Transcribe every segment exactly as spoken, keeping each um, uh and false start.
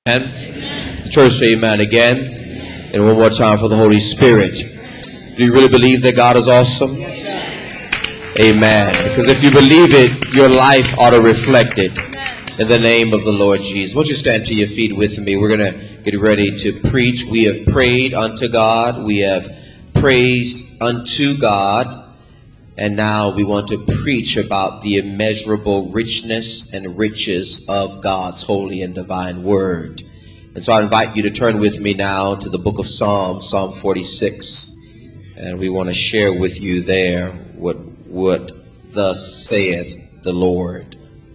Amen. The church say amen again. And one more time for the Holy Spirit. Do you really believe that God is awesome? Amen. Because if you believe it, your life ought to reflect it. In the name of the Lord Jesus. Won't you stand to your feet with me? We're going to get ready to preach. We have prayed unto God. We have praised unto God. And now we want to preach about the immeasurable richness and riches of God's holy and divine word. And so I invite you to turn with me now to the book of Psalms, Psalm forty-six. And we want to share with you there what, what thus saith the Lord.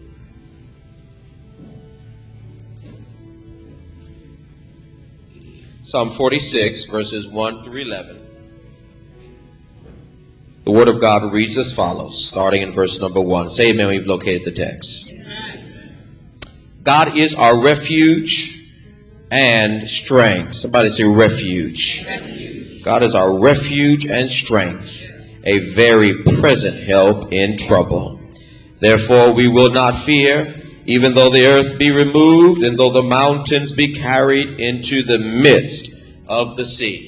Psalm forty-six, verses one through eleven. The word of God reads as follows, starting in verse number one. Say amen when you've located the text. Amen. God is our refuge and strength. Somebody say refuge. refuge. God is our refuge and strength, a very present help in trouble. Therefore we will not fear, even though the earth be removed, and though the mountains be carried into the midst of the sea.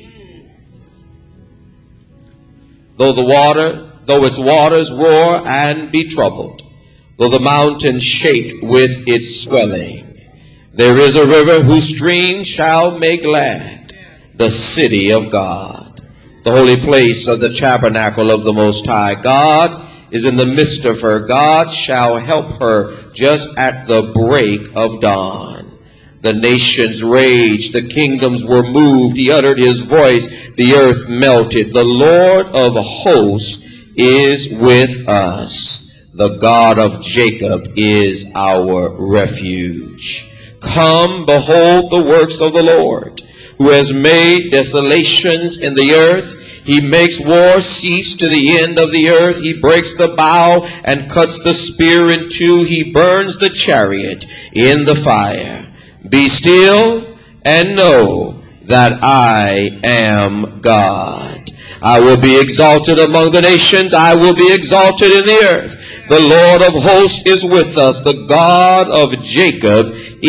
Though the water, though its waters roar and be troubled, though the mountains shake with its swelling, there is a river whose stream shall make glad the city of God, the holy place of the tabernacle of the Most High. God is in the midst of her. God shall help her just at the break of dawn. The nations raged, the kingdoms were moved. He uttered his voice, the earth melted. The Lord of hosts is with us. The God of Jacob is our refuge. Come, behold the works of the Lord, who has made desolations in the earth. He makes war cease to the end of the earth. He breaks the bow and cuts the spear in two. He burns the chariot in the fire. Be still and know that I am God. I will be exalted among the nations. I will be exalted in the earth. The Lord of hosts is with us. The God of Jacob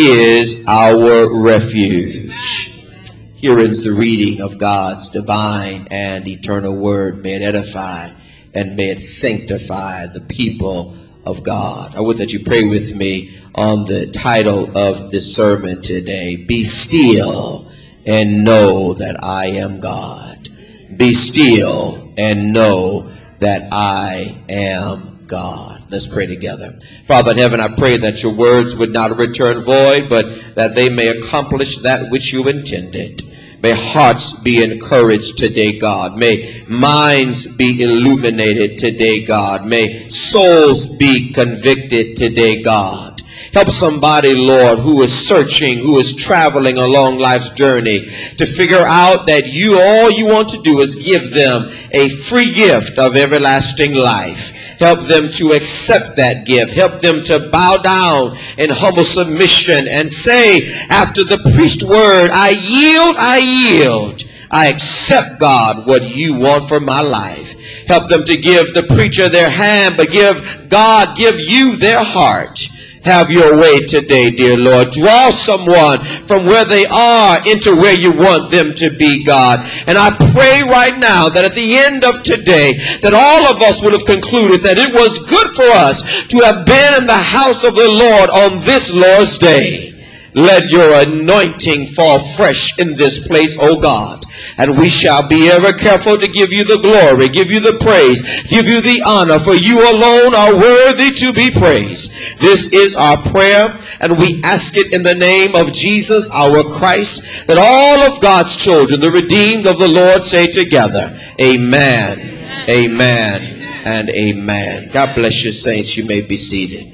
is our refuge. Here ends the reading of God's divine and eternal word. May it edify and may it sanctify the people of God. I would that you pray with me on the title of this sermon today. Be still and know that I am God. Be still and know that I am God. Let's pray together. Father in heaven, I pray that your words would not return void, but that they may accomplish that which you intended. May hearts be encouraged today, God. May minds be illuminated today, God. May souls be convicted today, God. Help somebody, Lord, who is searching, who is traveling along life's journey to figure out that you, all you want to do is give them a free gift of everlasting life. Help them to accept that gift. Help them to bow down in humble submission and say after the preached word, I yield, I yield. I accept, God, what you want for my life. Help them to give the preacher their hand, but give God, give you their heart. Have your way today, dear Lord. Draw someone from where they are into where you want them to be, God. And I pray right now that at the end of today, that all of us would have concluded that it was good for us to have been in the house of the Lord on this Lord's day. Let your anointing fall fresh in this place, O God. And we shall be ever careful to give you the glory, give you the praise, give you the honor, for you alone are worthy to be praised. This is our prayer, and we ask it in the name of Jesus, our Christ, that all of God's children, the redeemed of the Lord, say together, amen, amen, amen, and amen. God bless you, saints. You may be seated.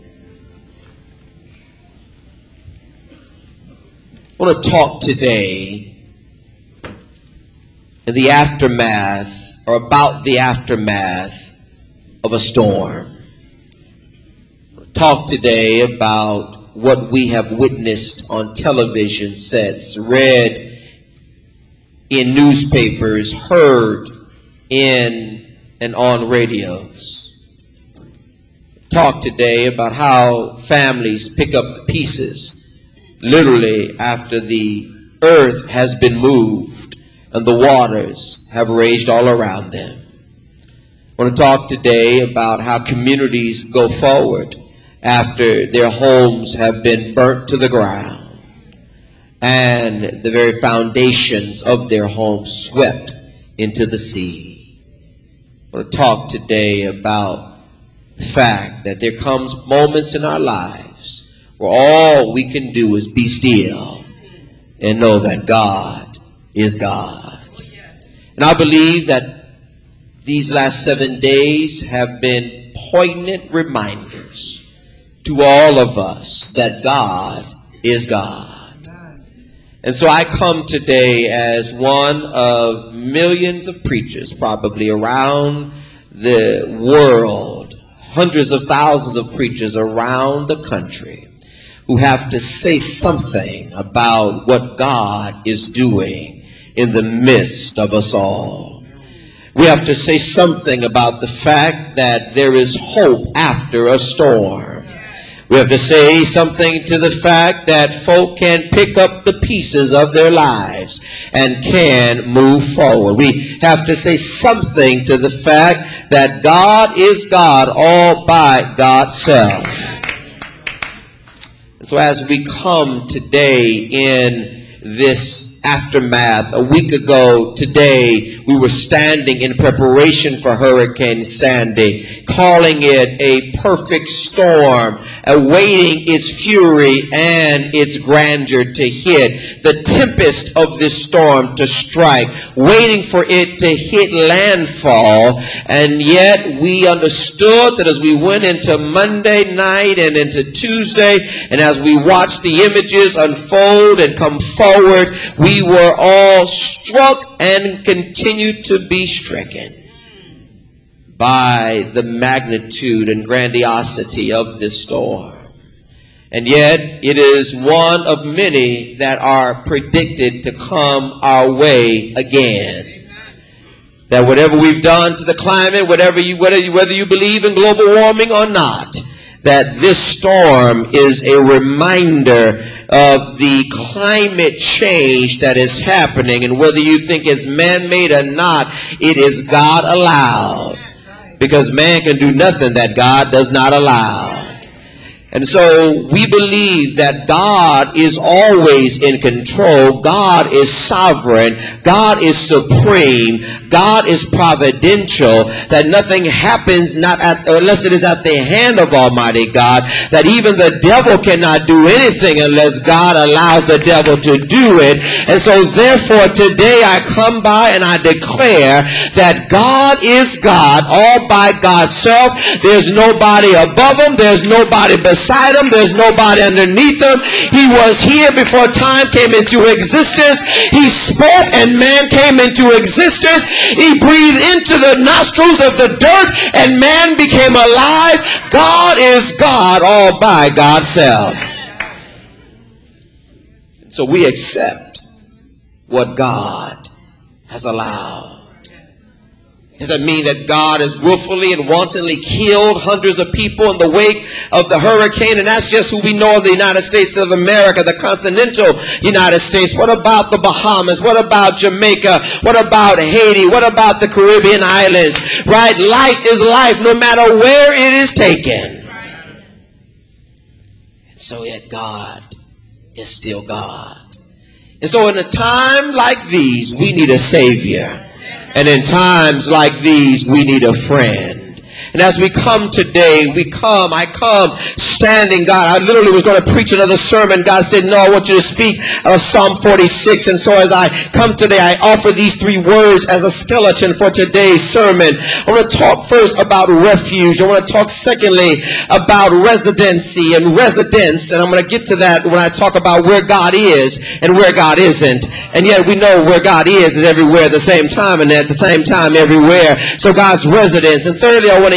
I want to talk today in the aftermath, or about the aftermath of a storm. Talk today about what we have witnessed on television sets, read in newspapers, heard in and on radios. Talk today about how families pick up the pieces literally after the earth has been moved and the waters have raged all around them. I want to talk today about how communities go forward after their homes have been burnt to the ground and the very foundations of their homes swept into the sea. I want to talk today about the fact that there comes moments in our lives where all we can do is be still and know that God is God. And I believe that these last seven days have been poignant reminders to all of us that God is God. And so I come today as one of millions of preachers probably around the world, hundreds of thousands of preachers around the country who have to say something about what God is doing in the midst of us all. We have to say something about the fact that there is hope after a storm. We have to say something to the fact that folk can pick up the pieces of their lives and can move forward. We have to say something to the fact that God is God all by God's self. And so as we come today in this aftermath, a week ago today, we were standing in preparation for Hurricane Sandy, calling it a perfect storm, awaiting its fury and its grandeur to hit, the tempest of this storm to strike, waiting for it to hit landfall. And yet we understood that as we went into Monday night and into Tuesday, and as we watched the images unfold and come forward, we We were all struck and continue to be stricken by the magnitude and grandiosity of this storm. And yet it is one of many that are predicted to come our way again. That whatever we've done to the climate, whatever you, whether you, whether you believe in global warming or not, that this storm is a reminder of the climate change that is happening, and whether you think it's man-made or not, it is God allowed, because man can do nothing that God does not allow. And so we believe that God is always in control. God is sovereign. God is supreme. God is providential. That nothing happens not at, unless it is at the hand of Almighty God. That even the devil cannot do anything unless God allows the devil to do it. And so therefore today I come by and I declare that God is God all by God's self. There's nobody above him. There's nobody beside Beside him, there's nobody underneath him. He was here before time came into existence. He spoke and man came into existence. He breathed into the nostrils of the dirt and man became alive. God is God all by God's self. So we accept what God has allowed. Does that mean that God has willfully and wantonly killed hundreds of people in the wake of the hurricane? And that's just who we know of the United States of America, the continental United States. What about the Bahamas? What about Jamaica? What about Haiti? What about the Caribbean islands? Right? Life is life no matter where it is taken. And so yet God is still God. And so in a time like these, we need a Savior. And in times like these, we need a friend. And as we come today, we come, I come standing, God. I literally was going to preach another sermon. God said, no, I want you to speak of Psalm forty-six. And so as I come today, I offer these three words as a skeleton for today's sermon. I want to talk first about refuge. I want to talk secondly about residency and residence. And I'm going to get to that when I talk about where God is and where God isn't. And yet we know where God is is everywhere at the same time, and at the same time everywhere. So God's residence. And thirdly, I want to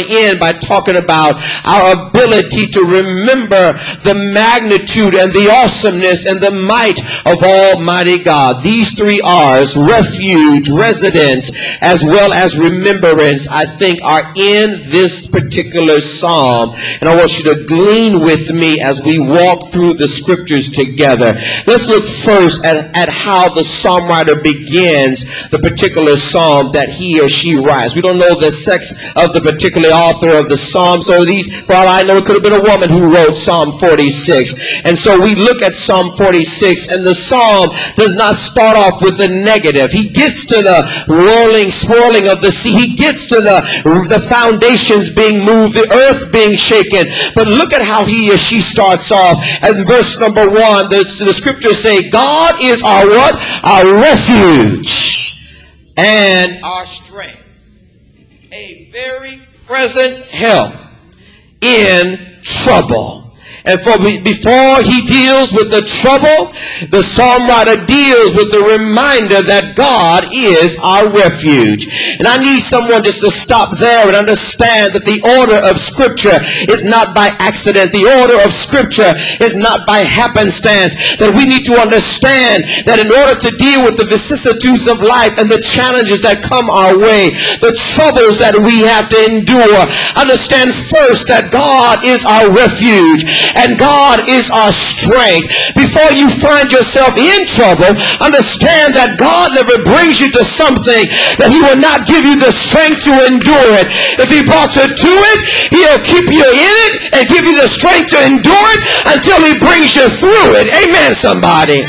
to end by talking about our ability to remember the magnitude and the awesomeness and the might of Almighty God. These three R's, refuge, residence, as well as remembrance, I think are in this particular psalm. And I want you to glean with me as we walk through the scriptures together. Let's look first at, at how the psalm writer begins the particular psalm that he or she writes. We don't know the sex of the particular author of the psalm, so these, for all I know, it could have been a woman who wrote Psalm forty-six. And so we look at Psalm forty-six, and the psalm does not start off with the negative. He gets to the rolling, swirling of the sea. He gets to the, the foundations being moved, the earth being shaken. But look at how he or she starts off. In verse number one, the, the scriptures say, God is our what? Our refuge and our strength, a very present help in trouble. And for before he deals with the trouble, the psalm writer deals with the reminder that God is our refuge. And I need someone just to stop there and understand that the order of Scripture is not by accident. The order of Scripture is not by happenstance. That we need to understand that in order to deal with the vicissitudes of life and the challenges that come our way, the troubles that we have to endure, understand first that God is our refuge. And God is our strength. Before you find yourself in trouble, understand that God never brings you to something that he will not give you the strength to endure it. If he brought you to it, he'll keep you in it and give you the strength to endure it until he brings you through it. Amen, somebody.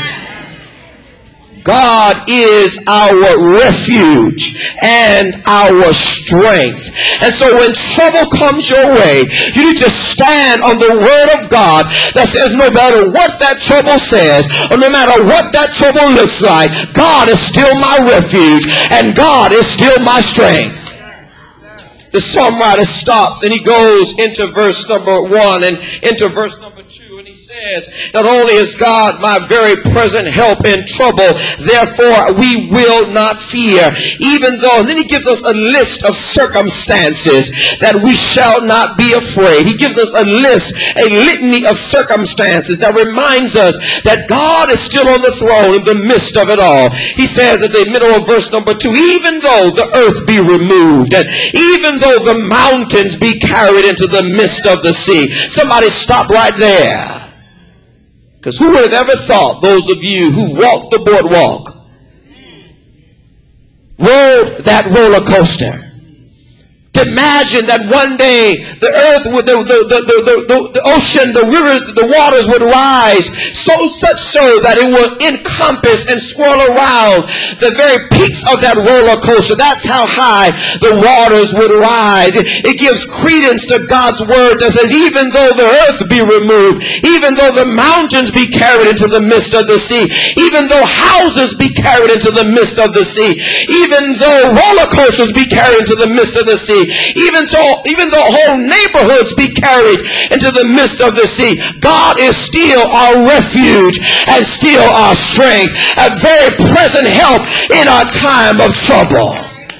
God is our refuge and our strength. And so when trouble comes your way, you need to stand on the word of God that says no matter what that trouble says, or no matter what that trouble looks like, God is still my refuge and God is still my strength. The psalm writer stops and he goes into verse number one and into verse number two, and he says, not only is God my very present help in trouble, therefore we will not fear, even though, and then he gives us a list of circumstances that we shall not be afraid. He gives us a list, a litany of circumstances that reminds us that God is still on the throne in the midst of it all. He says at the middle of verse number two, even though the earth be removed, and even though the mountains be carried into the midst of the sea. Somebody stop right there. Because who would have ever thought, those of you who walked the boardwalk, rode that roller coaster, to imagine that one day the earth, would, the, the, the, the, the, the ocean, the rivers, the waters would rise so such so that it would encompass and swirl around the very peaks of that roller coaster. That's how high the waters would rise. It, it gives credence to God's word that says, even though the earth be removed, even though the mountains be carried into the midst of the sea, even though houses be carried into the midst of the sea, even though roller coasters be carried into the midst of the sea, Even though, even though whole neighborhoods be carried into the midst of the sea, God is still our refuge and still our strength, a very present help in our time of trouble.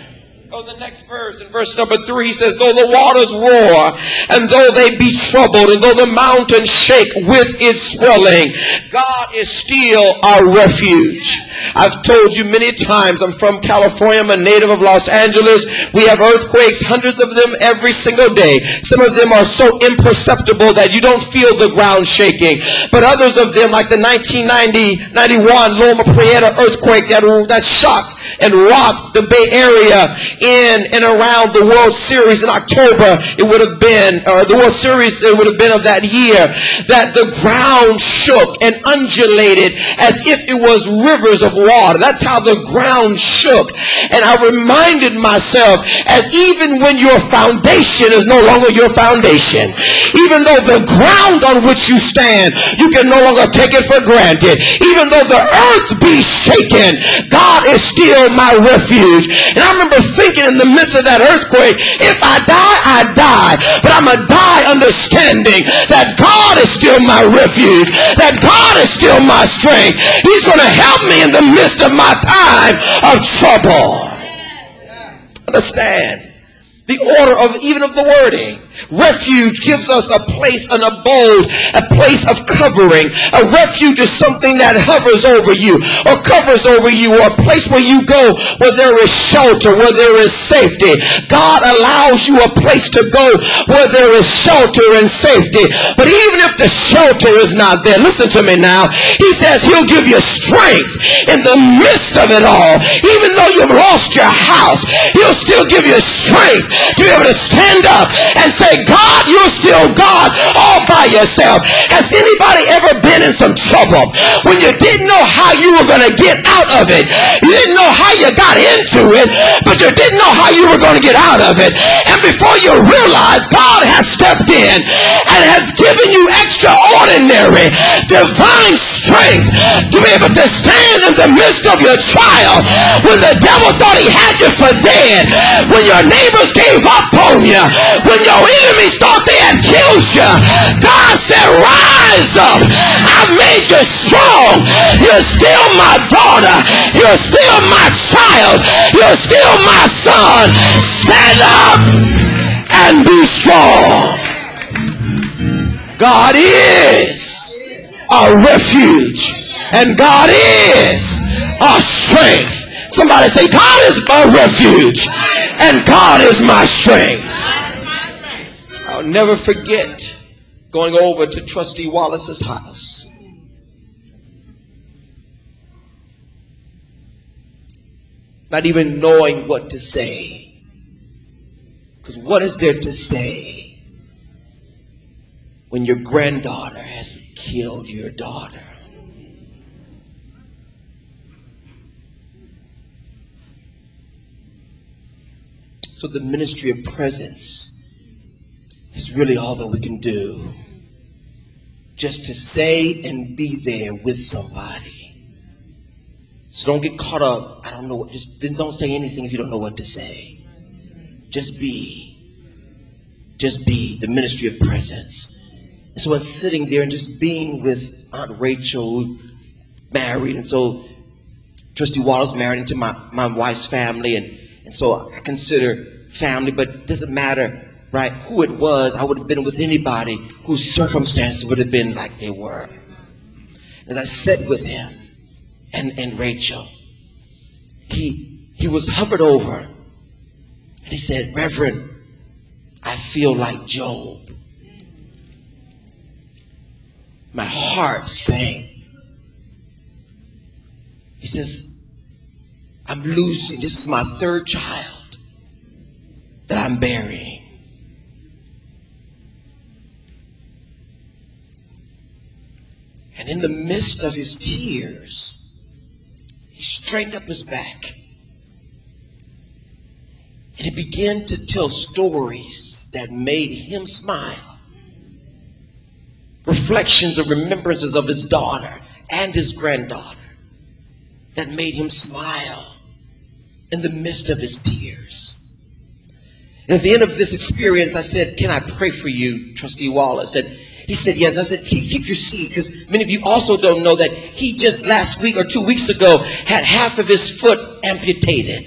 Oh, the next verse, in verse number three, he says, though the waters roar, and though they be troubled, and though the mountains shake with its swelling, God is still our refuge. I've told you many times, I'm from California, I'm a native of Los Angeles. We have earthquakes, hundreds of them every single day. Some of them are so imperceptible that you don't feel the ground shaking. But others of them, like the nineteen ninety, ninety-one Loma Prieta earthquake that, that shocked and rocked the Bay Area in and around the World Series in October, it would have been, or the World Series it would have been of that year, that the ground shook and undulated as if it was rivers of water. That's how the ground shook. And I reminded myself, as even when your foundation is no longer your foundation, even though the ground on which you stand, you can no longer take it for granted, even though the earth be shaken, God is still my refuge. And I remember thinking in the midst of that earthquake, if I die, I die. But I'm going to die understanding that God is still my refuge, that God is still my strength. He's going to help me in the midst of my time of trouble. Understand The order of even of the wording. Refuge gives us a place, an abode, a place of covering. A refuge is something that hovers over you or covers over you, or a place where you go where there is shelter, where there is safety. God allows you a place to go where there is shelter and safety. But even if the shelter is not there, listen to me now, he says he'll give you strength in the midst of it all. Even though you've lost your house, he'll still give you strength to be able to stand up and say, God, you're still God all by yourself. Has anybody ever been in some trouble when you didn't know how you were going to get out of it? You didn't know how you got into it, but you didn't know how you were going to get out of it. And before you realize, God has stepped in and has given you extraordinary divine strength to be able to stand in the midst of your trial when the devil thought he had you for dead, when your neighbors gave up on you, when your enemies thought they had killed you. God said, rise up. I made you strong. You're still my daughter. You're still my child. You're still my son. Stand up and be strong. God is our refuge, and God is our strength. Somebody say, God is my refuge, and God is my strength. I'll never forget going over to Trustee Wallace's house. Not even knowing what to say. Because what is there to say when your granddaughter has killed your daughter? So the ministry of presence is really all that we can do. Just to say and be there with somebody. So don't get caught up. I don't know what, just don't say anything if you don't know what to say. Just be. Just be the ministry of presence. And so I was sitting there and just being with Aunt Rachel, married. And so Trustee Wallace married into my, my wife's family. And, and so I consider family, but it doesn't matter. Right, who it was. I would have been with anybody whose circumstances would have been like they were. As I sat with him and, and Rachel, he he was hovered over and he said, Reverend, I feel like Job. My heart sank. He says, I'm losing. This is my third child that I'm burying. And in the midst of his tears, he straightened up his back. And he began to tell stories that made him smile. Reflections and remembrances of his daughter and his granddaughter that made him smile in the midst of his tears. And at the end of this experience, I said, can I pray for you, Trustee Wallace? And he said, yes. I said, keep, keep your seat, because many of you also don't know that he just last week or two weeks ago had half of his foot amputated.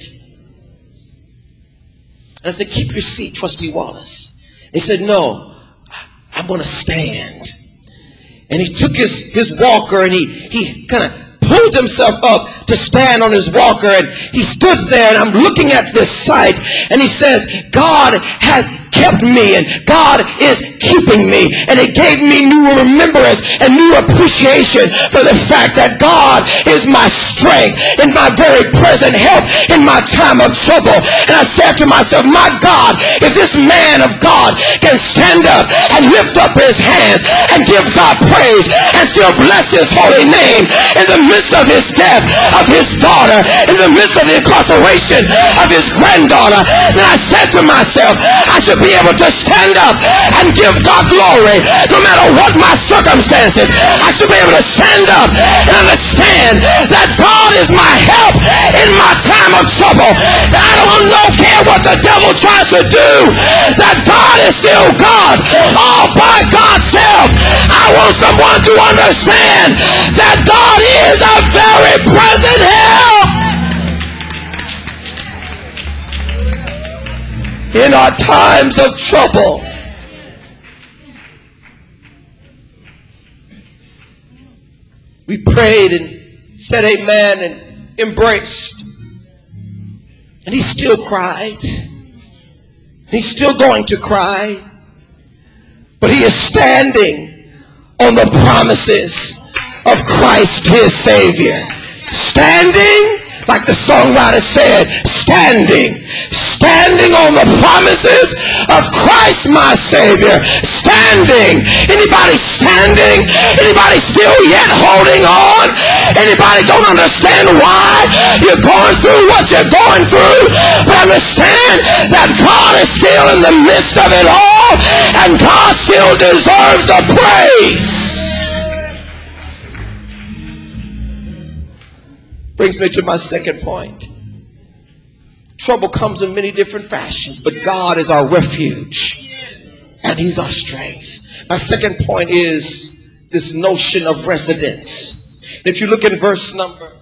And I said, keep your seat, Trustee Wallace. And he said, no, I'm going to stand. And he took his, his walker and he, he kind of pulled himself up to stand on his walker. And he stood there, and I'm looking at this sight, and he says, God has kept me, and God is keeping me, and it gave me new remembrance and new appreciation for the fact that God is my strength and my very present help in my time of trouble. And I said to myself, my God, if this man of God can stand up and lift up his hands and give God praise and still bless his holy name in the midst of his death of his daughter, in the midst of the incarceration of his granddaughter, then I said to myself, I should be able to stand up and give God glory no matter what my circumstances. I should be able to stand up and understand that God is my help in my time of trouble, that I don't know care what the devil tries to do, that God is still God all by God's self. I want someone to understand that God is a very present help in in our times of trouble. We prayed and said amen and embraced. And he still cried. He's still going to cry. But he is standing on the promises of Christ his Savior. Standing, like the songwriter said, standing. Standing on the promises of Christ my Savior. Standing. Anybody standing? Anybody still yet holding on? Anybody don't understand why you're going through what you're going through? But understand that God is still in the midst of it all, and God still deserves the praise. Brings me to my second point. Trouble comes in many different fashions, but God is our refuge and he's our strength. My second point is this notion of residence. If you look in verse number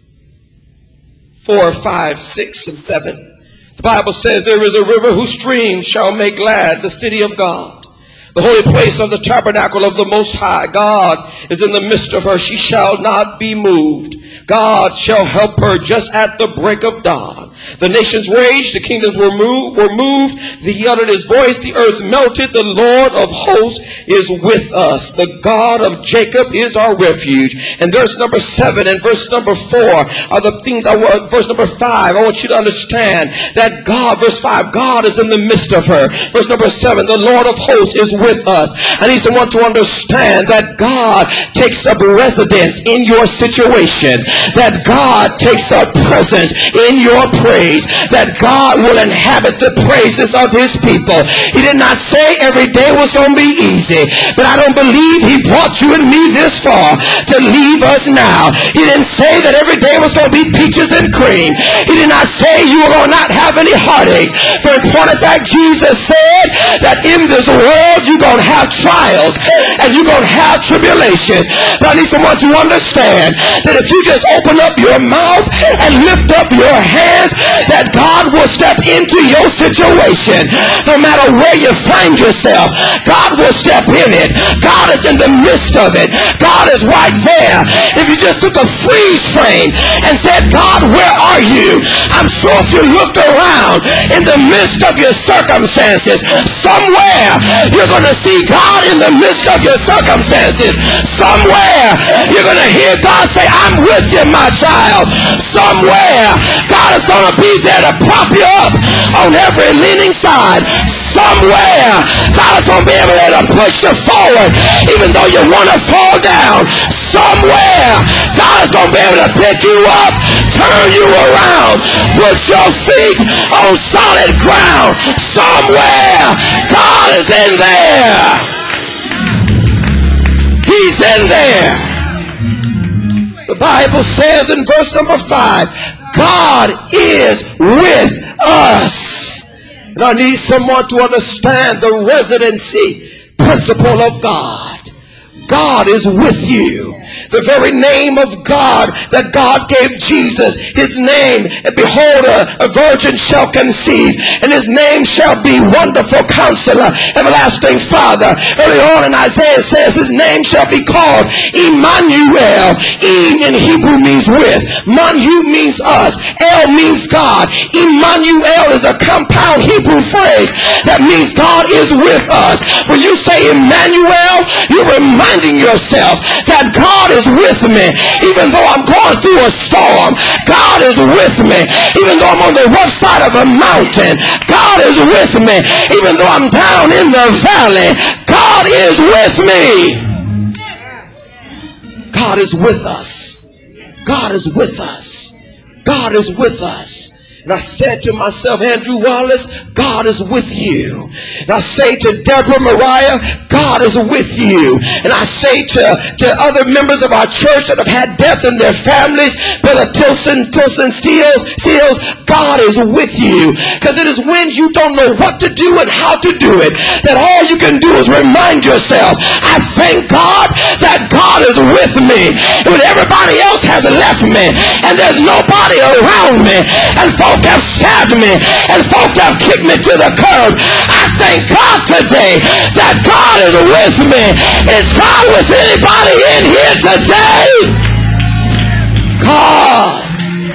four, five, six, and seven, the Bible says, there is a river whose streams shall make glad the city of God, the holy place of the tabernacle of the Most High. God is in the midst of her. She shall not be moved. God shall help her just at the break of dawn. The nations raged, the kingdoms were moved, were moved. He uttered his voice, the earth melted. The Lord of hosts is with us. The God of Jacob is our refuge. And verse number seven and verse number four are the things I want. Verse number five, I want you to understand that God, verse five, God is in the midst of her. Verse number seven, the Lord of hosts is with us. I need someone to understand that God takes up residence in your situation. That God takes up presence in your praise. That God will inhabit the praises of his people. He did not say every day was going to be easy, but I don't believe he brought you and me this far to leave us now. He didn't say that every day was going to be peaches and cream. He did not say you were going to not have any heartaches. For in point of fact, Jesus said that in this world you're going to have trials and you're going to have tribulations. But I need someone to understand that if you just open up your mouth and lift up your hands, that God will step into your situation. No matter where you find yourself, God will step in it. God is in the midst of it. God is right there. If you just took a freeze frame and said, God, where are you? I'm sure if you looked around in the midst of your circumstances, somewhere you're going to see God in the midst of your circumstances. Somewhere you're going to hear God say, I'm with you, my child. Somewhere God is going to be there to prop you up on every leaning side. Somewhere God is going to be able to push you forward even though you want to fall down. Somewhere God is going to be able to pick you up, turn you around, put your feet on solid ground. Somewhere God is in there. He's in there. The Bible says in verse number five, God is with us. And I need someone to understand the residency principle of God. God is with you. The very name of God that God gave Jesus, his name, and behold, a, a virgin shall conceive, and his name shall be Wonderful Counselor, Everlasting Father. Early on in Isaiah it says his name shall be called Emmanuel. Em in Hebrew means with. Manu means us. El means God. Emmanuel is a compound Hebrew phrase that means God is with us. When you say Emmanuel, you're reminding yourself that God is with me. Even though I'm going through a storm, God is with me. Even though I'm on the rough side of a mountain, God is with me. Even though I'm down in the valley, God is with me. God is with us. God is with us. God is with us. And I said to myself, Andrew Wallace, God is with you. And I say to Deborah Mariah, God is with you. And I say to, to other members of our church that have had death in their families, Brother Tilson, Tilson Steels, Steels, God is with you. Because it is when you don't know what to do and how to do it, that all you can do is remind yourself, I thank God that God is with me. When everybody else has left me and there's nobody around me. And for folk have stabbed me and folk have kicked me to the curb, I thank God today that God is with me. Is God with anybody in here today? God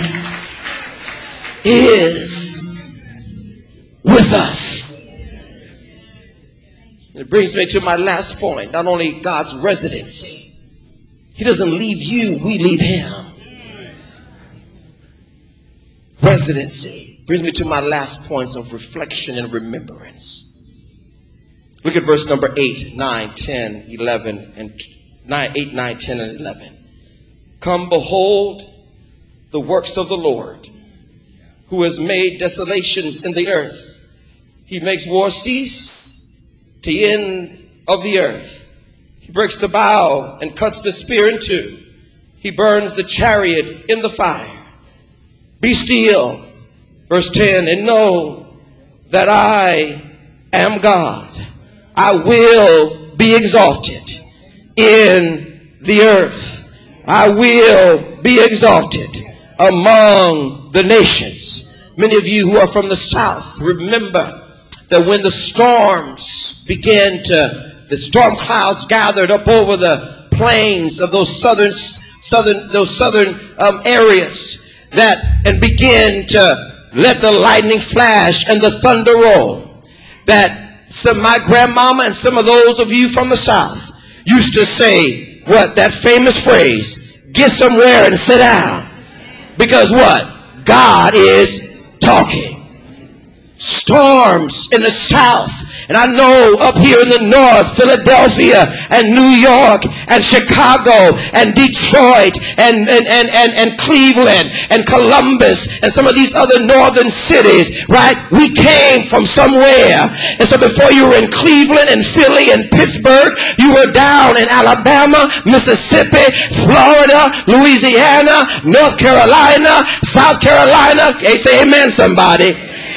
is with us. It brings me to my last point. Not only God's residency, he doesn't leave you, we leave him. Residency brings me to my last points of reflection and remembrance. Look at verse number eight, nine, ten, eleven, and nine, eight, nine, ten, and eleven. Come, behold the works of the Lord, who has made desolations in the earth. He makes war cease to the end of the earth. He breaks the bow and cuts the spear in two. He burns the chariot in the fire. Be still, verse ten, and know that I am God. I will be exalted in the earth. I will be exalted among the nations. Many of you who are from the south remember that when the storms began to, the storm clouds gathered up over the plains of those southern, southern, those southern um, areas, that and began to let the lightning flash and the thunder roll. That some my grandmama and some of those of you from the south used to say what that famous phrase, get somewhere and sit down, because what? God is talking. Storms in the south, and I know up here in the north, Philadelphia and New York and Chicago and Detroit and, and, and, and, and Cleveland and Columbus and some of these other northern cities, right? We came from somewhere. And so before you were in Cleveland and Philly and Pittsburgh, you were down in Alabama, Mississippi, Florida, Louisiana, North Carolina, South Carolina. Okay, say amen, somebody.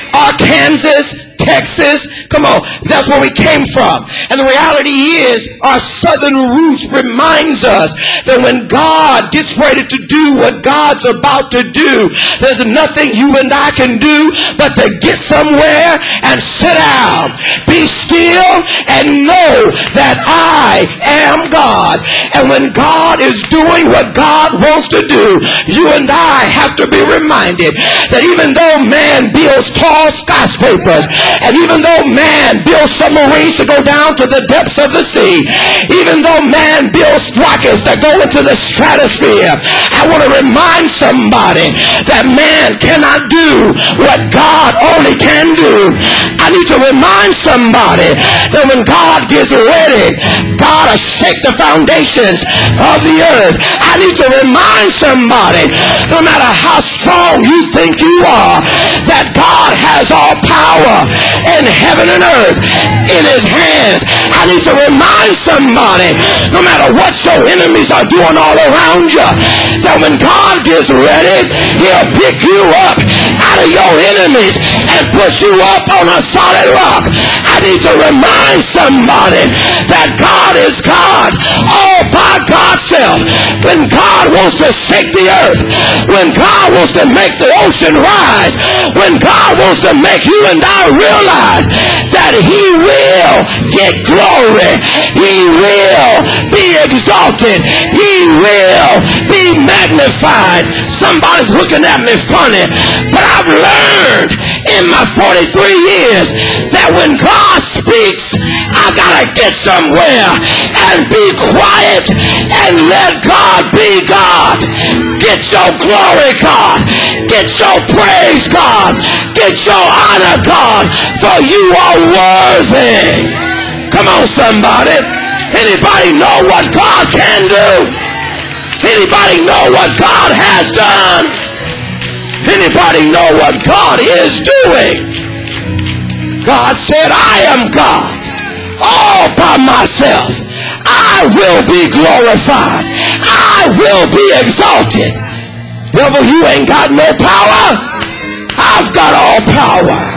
Arkansas, Texas, come on, that's where we came from. And the reality is, our southern roots reminds us that when God gets ready to do what God's about to do, there's nothing you and I can do but to get somewhere and sit down, be still, and know that I am God. And when God is doing what God wants to do, you and I have to be reminded that even though man builds tall skyscrapers, and even though man builds submarines to go down to the depths of the sea, even though man builds rockets that go into the stratosphere, I want to remind somebody that man cannot do what God only can do. I need to remind somebody that when God gets ready, God will shake the foundations of the earth. I need to remind somebody, no matter how strong you think you are, that God has all power in heaven and earth in his hands. I need to remind somebody, no matter what your enemies are doing all around you, that when God gets ready, he'll pick you up out of your enemies and put you up on a solid rock. I need to remind somebody that God is God all by God's self. When God wants to shake the earth, when God wants to make the ocean rise, when God wants to make you and I realize that he will get glory, he will be exalted, he will be magnified. Somebody's looking at me funny, but I've learned in my forty-three years that when God speaks, I gotta get somewhere and be quiet and let God be God. Get your glory, God. Get your praise, God. Get your honor, God, for you are worthy. Come on, somebody. Anybody know what God can do? Anybody know what God has done? Anybody know what God is doing? God said, I am God all by myself. I will be glorified. I will be exalted. Devil, you ain't got no power. I've got all power.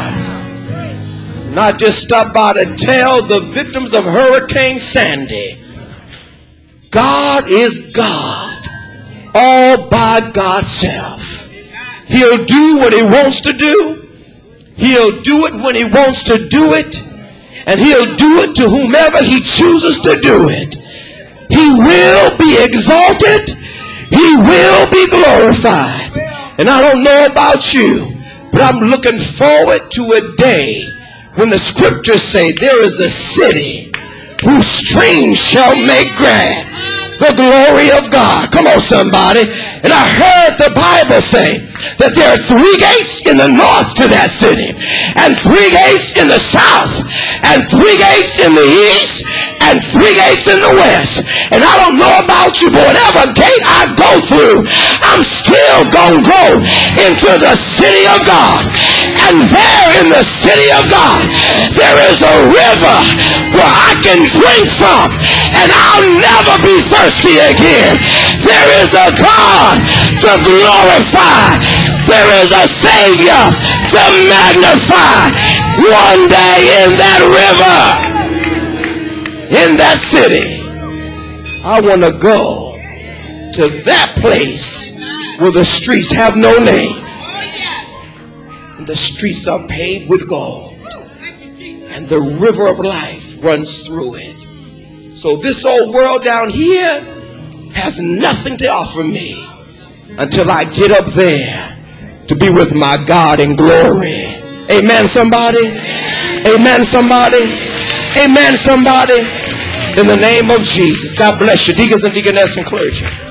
And I just stopped by to tell the victims of Hurricane Sandy, God is God all by God's self. He'll do what he wants to do. He'll do it when he wants to do it. And he'll do it to whomever he chooses to do it. He will be exalted. He will be glorified. And I don't know about you, but I'm looking forward to a day when the scriptures say there is a city whose streams shall make glad the glory of God. Come on, somebody. And I heard the Bible say that there are three gates in the north to that city, and three gates in the south, and three gates in the east, and three gates in the west. And I don't know about you, but whatever gate I go through, I'm still gonna go into the city of God. And there in the city of God, there is a river where I can drink from, and I'll never be thirsty again. There is a God to glorify. There is a Savior to magnify. One day in that river, in that city, I want to go to that place where the streets have no name. And the streets are paved with gold. And the river of life runs through it. So this old world down here has nothing to offer me until I get up there to be with my God in glory. Amen, somebody. Amen, somebody. Amen, somebody. In the name of Jesus. God bless you, deacons and deaconess and clergy.